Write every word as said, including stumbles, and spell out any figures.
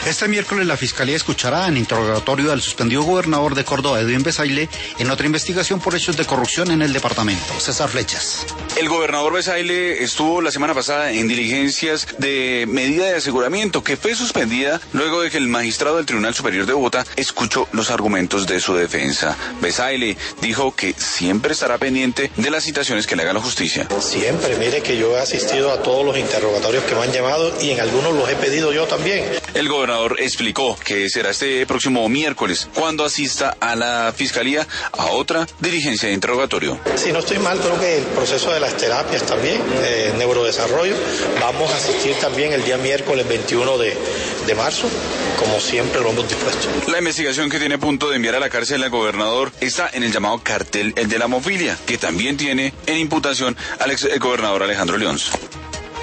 Este miércoles la Fiscalía escuchará en interrogatorio al suspendido gobernador de Córdoba, Edwin Besaile, en otra investigación por hechos de corrupción en el departamento. César Flechas. El gobernador Besaile estuvo la semana pasada en diligencias de medida de aseguramiento que fue suspendida luego de que el magistrado del Tribunal Superior de Bogotá escuchó los argumentos de su defensa. Besaile dijo que siempre estará pendiente de las citaciones que le haga la justicia. Siempre, mire que yo he asistido a todos los interrogatorios que me han llamado y en algunos los he pedido yo también. El gobernador explicó que será este próximo miércoles cuando asista a la Fiscalía a otra diligencia de interrogatorio. Si no estoy mal, creo que el proceso de las terapias también, eh, neurodesarrollo, vamos a asistir también el día miércoles veintiuno de, de marzo, como siempre lo hemos dispuesto. La investigación que tiene a punto de enviar a la cárcel al gobernador está en el llamado cartel, el de la hemofilia, que también tiene en imputación al ex gobernador Alejandro León.